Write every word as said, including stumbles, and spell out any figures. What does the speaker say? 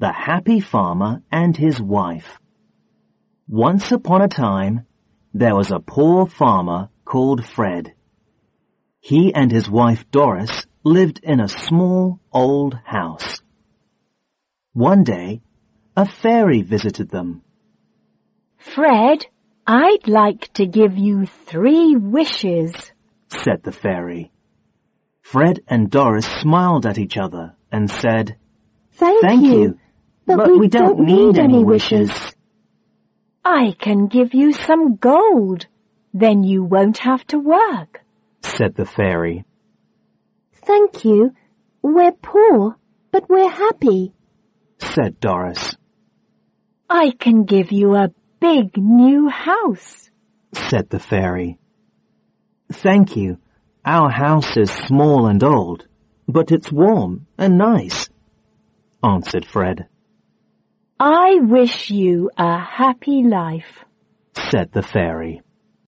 The Happy Farmer and His Wife. Once upon a time, there was a poor farmer called Fred. He and his wife Doris lived in a small old house. One day, a fairy visited them. "Fred, I'd like to give you three wishes," said the fairy. Fred and Doris smiled at each other and said, Thank, Thank you, you, but, but we, we don't, don't need, need any any wishes. wishes. "I can give you some gold. Then you won't have to work," said the fairy. Thank you. We're poor, but we're happy, said Doris. "I can give you a big new house," said the fairy. Thank you. Our house is small and old, but it's warm and nice, answered Fred. "I wish you a happy life," said the fairy.